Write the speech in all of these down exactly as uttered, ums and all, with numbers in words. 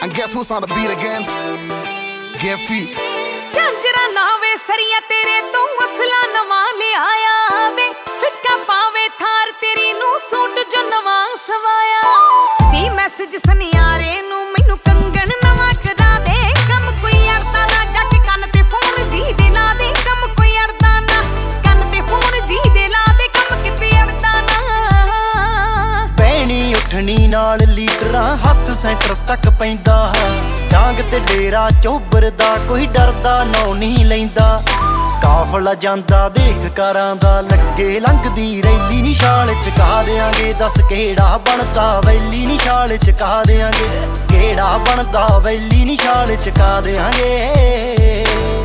And guess who's on the beat again? Get feet. ਝਾਂਜਰਾ ਨਾਵੇ ਸਰੀਆ ਤੇਰੇ ਤੋਂ ਅਸਲਾ ਨਵਾਂ ਲਿਆਇਆ ਵੇ ਫਿੱਕਾ ਪਾਵੇ ਥਾਰ ਤੇਰੀ ਨੂੰ ਸੂਟ ਜੋ ਨਵਾਂ ਸਵਾਇਆ ਦੀ ਮੈਸੇਜ ਸੁਨਿਆਰੇ ਨੂੰ ਮੈਨੂੰ ਕੰਗਣ ਨਵਾਂ ਕਰਾ ਦੇ ਕੰਮ ਕੋਈ ਅੜਦਾ ਨਾ ਜੱਟ ਕੰਨ ਤੇ ਫੋਨ ਜੀ ਦੇ ਲਾ ਦੇ ਕੰਮ ਕੋਈ ਅੜਦਾ ਨਾ ਕੰਨ ਤੇ ਫੋਨ ਜੀ ਦੇ ਲਾ ਦੇ ਕੰਮ ਕਿਤੇ ਅੜਦਾ ਨਾ ਪੈਣੀ ਉੱਠਣੀ ਨਾਲ ਲੀਡਰਾਂ ਹੱਥ ਸੈਂਟਰ ਤੱਕ ਪੈਂਦਾ ਡਾਂਗ ਤੇ ਡੇਰਾ ਚੋਬਰ ਦਾ ਕੋਈ ਡਰਦਾ ਨੌ ਨਹੀਂ ਲੈਂਦਾ ਕਾਫਲਾ ਜਾਂਦਾ ਦੇਖ ਕਾਰਾਂ ਦਾ ਲੱਗੇ ਲੰਘਦੀ ਰੈਲੀ ਨੀ ਛਾਲ ਚਕਾ ਦਿਆਂਗੇ ਦੱਸ ਕਿਹੜਾ ਬਣਦਾ ਵੈਲੀ ਨੀ ਛਾਲ ਚਕਾ ਦਿਆਂਗੇ ਕਿਹੜਾ ਬਣਦਾ ਵੈਲੀ ਨੀ ਛਾਲ ਚਕਾ ਦਿਆਂਗੇ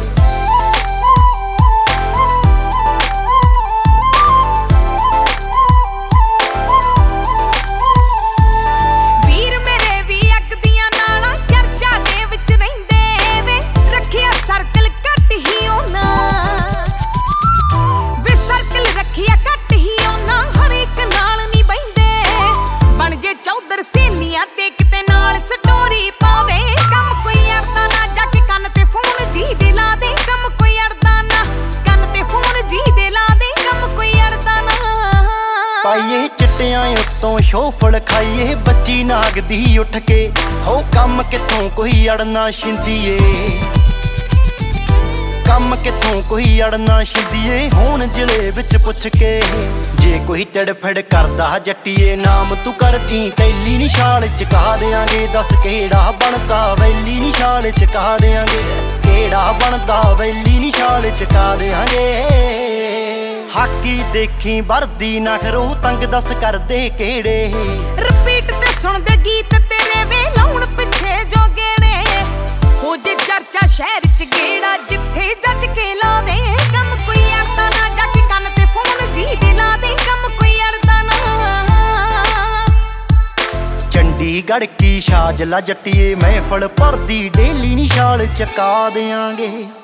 ਸੇਲੀਆਂ ਤੇ ਕਿਤੇ ਨਾਲ ਸਟੋਰੀ ਪਾਵੇ ਕੰਮ ਕੋਈ ਅੜਦਾ ਨਾ ਜੱਟ ਕੰਨ ਤੇ ਫੋਨ ਜੀ ਦੇ ਲਾ ਦੇ ਕੰਮ ਕੋਈ ਅੜਦਾ ਨਾ ਕੰਨ ਤੇ ਫੋਨ ਜੀ ਦੇ ਲਾ ਦੇ ਕੰਮ ਕੋਈ ਅੜਦਾ ਨਾ ਪਾਈਏ ਚਿੱਟਿਆਂ ਉੱਤੋਂ ਸ਼ੋਫਲ ਖਾਈਏ ਬੱਚੀ ਨਾਗਦੀ ਉੱਠ ਕੇ ਹੋ ਕੰਮ ਕਿੱਥੋਂ ਕੋਈ ਅੜਨਾ ਛਿੰਦੀਏ ਕੰਮ ਕਿੱਥੋਂ ਕੋਈ ਅੜਨਾ ਛਿੰਦੀਏ ਹੁਣ ਜ਼ਿਲ੍ਹੇ ਵਿੱਚ ਪੁੱਛ ਕੇ ਜੇ ਕੋਈ ਤੜਫੜ ਕਰਦਾ ਜੱਟੀਏ ਨਾਮ ਤੂੰ ਕਰਦੀ ਟੈਲੀ ਨੀ ਛਾਲ ਚਕਾ ਦਿਆਂਗੇ ਦੱਸ ਕਿਹੜਾ ਬਣਦਾ ਵੈਲੀ ਨੀ ਛਾਲ ਚਕਾ ਦਿਆਂਗੇ ਕਿਹੜਾ ਬਣਦਾ ਵੈਲੀ ਨੀ ਛਾਲ ਚਕਾ ਦਿਆਂਗੇ ਹਾਕੀ ਦੇਖੀ ਵਰਦੀ ਨਾ ਕਰੋ ਤੰਗ ਦੱਸ ਕਰਦੇ ਕਿਹੜੇ ਰਿਪੀਟ ਤੇ ਸੁਣਦੇ ਗੀਤ ਤੇਰੇ ਵੇ ਲਾਉਣ ਪਿੱਛੇ ਜੋ ਗੇੜੇ ਹੋ ਜੇ ਚਰਚਾ ਸ਼ਹਿਰ ਚ ਗੇੜਾ ਜਿੱਥੇ ਜੱਜ ਕੇ ਲਾ ਦੇ ਕੰਮ ਕੋਈ ਅੜਦਾ ਨਾ ਜੱਟ ਕੰਨ ਤੇ ਫੋਨ ਜੀ ਦੇ ਲਾ ਦੇ ਕੰਮ ਕੋਈ ਅੜਦਾ ਨਾ ਚੰਡੀਗੜ੍ਹ ਕੀ ਛਾਜਲਾ ਜੱਟੀਏ ਮਹਿਫਲ ਭਰਦੀ ਡੇਲੀ ਨੀ ਛਾਲ ਚਕਾ ਦਿਆਂਗੇ।